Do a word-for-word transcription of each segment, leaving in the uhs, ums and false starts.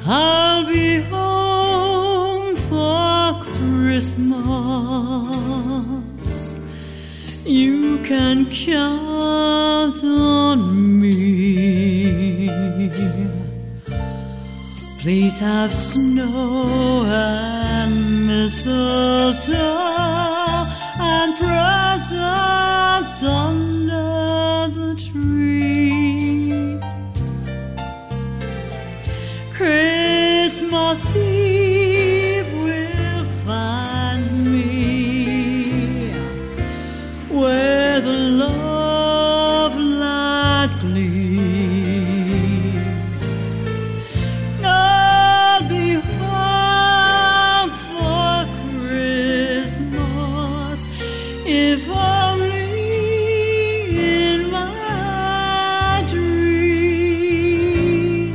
I'll be home for Christmas. You can count on me. Please have snow and mistletoe and presents under the tree. Christmas Eve will find me where the love light gleams. I'll be home for Christmas, if only in my dream.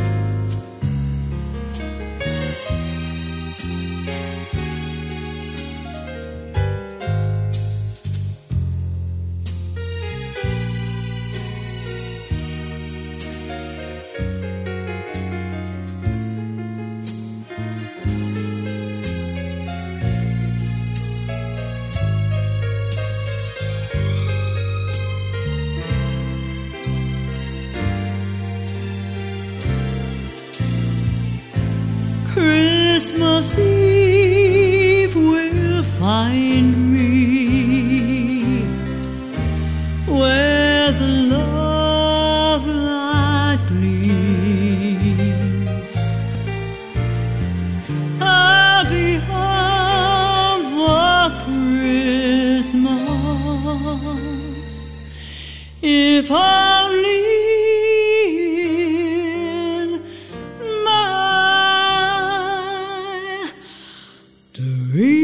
Christmas Eve will find me where the love light gleams. I'll be home for Christmas, if only in my dream.